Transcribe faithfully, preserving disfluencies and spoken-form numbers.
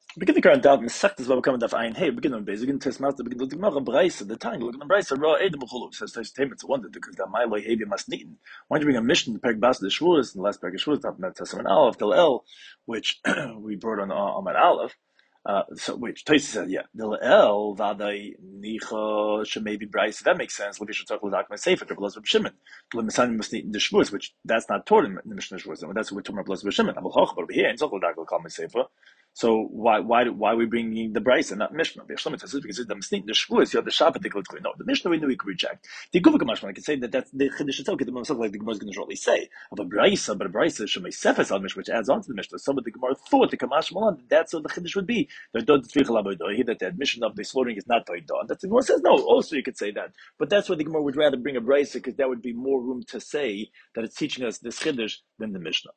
Begin the current doubt, Mesech is what coming to find. Hey, begin on base, begin test master, begin to the Gemara Braisa, the time, look at the Braisa, raw Edom Chulu, says Tosh Taim, it's a wonder because the Milo Havi must need. Why don't you bring a mission to Peg Bas the Shvuas, and the last Peg of Shvuas, not Testament Aleph, Del El, which we brought on Ahmad Aleph. Uh, so which Tosi said, yeah, Del El Vadai Nicha Shemabi Bryce. That makes sense. Levi should talk with Akma Sefer to Blaz Shimon. Lemisani must need the Shvuas, which that's not taught in the Mishnah Shvuas. That's what we're talking about Blaz Shimon. Abul Hoch, but over here in Zokol Dakal Kalma Sefer. So why why why are we bringing the Bryce and not Mishnah? The Shlomo says because the Mishnah, the Shavuos, you have the Shabbat. They go to no. The Mishnah we knew we could reject. The Guvuk Mashman, I can say that that's the Chiddush itself. The Gemara like the Gemara is going to shortly say of a Bryce, but a Bryce is Shemay Sefes al Mishnah, which adds on to the Mishnah. Some of the Gemara thought the Kamash Malan that's what the Chiddush would be. The Dod Tzvichel Avodah, that the admission of the slaughtering is not Toidah. That's the Gemara says no. Also, you could say that, but that's why the Gemara would rather bring a Bryce because that would be more room to say that it's teaching us this Chiddush than the Mishnah.